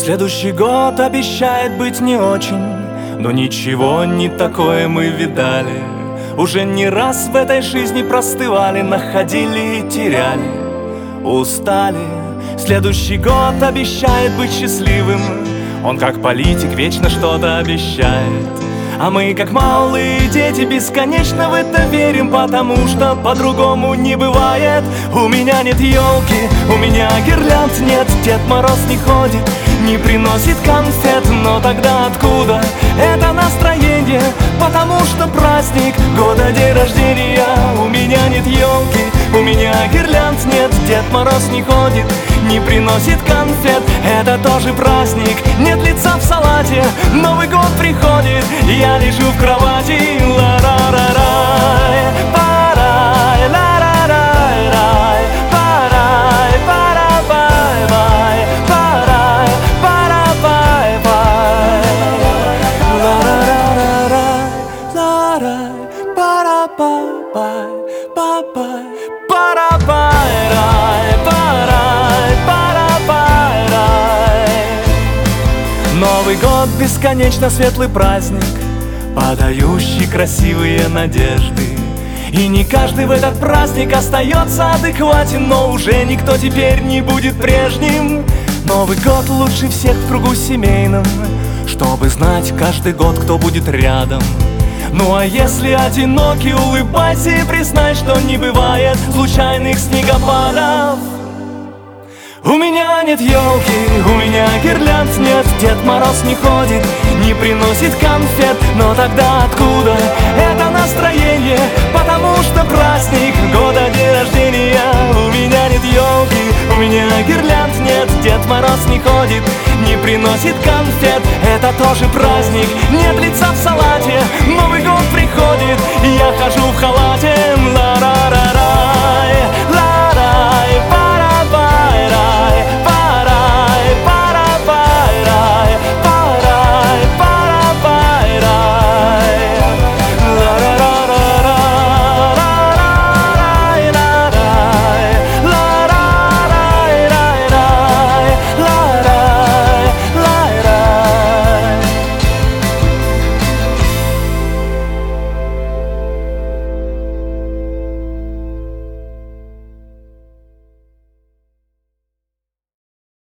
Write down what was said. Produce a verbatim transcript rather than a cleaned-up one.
Следующий год обещает быть не очень, но ничего не такое мы видали. Уже не раз в этой жизни простывали, находили и теряли, устали. Следующий год обещает быть счастливым. Он как политик вечно что-то обещает, а мы, как малые дети, бесконечно в это верим, потому что по-другому не бывает. У меня нет елки, у меня гирлянд нет, Дед Мороз не ходит, не приносит конфет. Но тогда откуда это настроение? Потому что праздник года, день рождения. У меня нет елки, у меня гирлянд нет, Дед Мороз не ходит, не приносит конфет. Это тоже праздник, нет лица в салате. Новый год приходит, я лежу в кровати. Ла-ра-ра-рай, парай, ла-ра-рай-рай, парай, пара-бай-бай, парай, пара-бай-бай. Ла-ра-ра-рай, ла-рай, пара-бай-бай, бай-бай, пара-бай-рай, парай, пара-бай-рай. Новый год — бесконечно светлый праздник, подающий красивые надежды. И не каждый в этот праздник остается адекватен, но уже никто теперь не будет прежним. Новый год лучше всех в кругу семейном, чтобы знать каждый год, кто будет рядом. Ну а если одинокий, улыбайся и признай, что не бывает случайных снегопадов. У меня нет елки, у меня гирлянд нет, Дед Мороз не ходит, не приносит конфет. Но тогда откуда это настроение? Потому что праздник года, день рождения. У меня нет елки, у меня гирлянд нет, Дед Мороз не ходит, не приносит конфет. Это тоже праздник, нет лица в салате. Новый год приходит,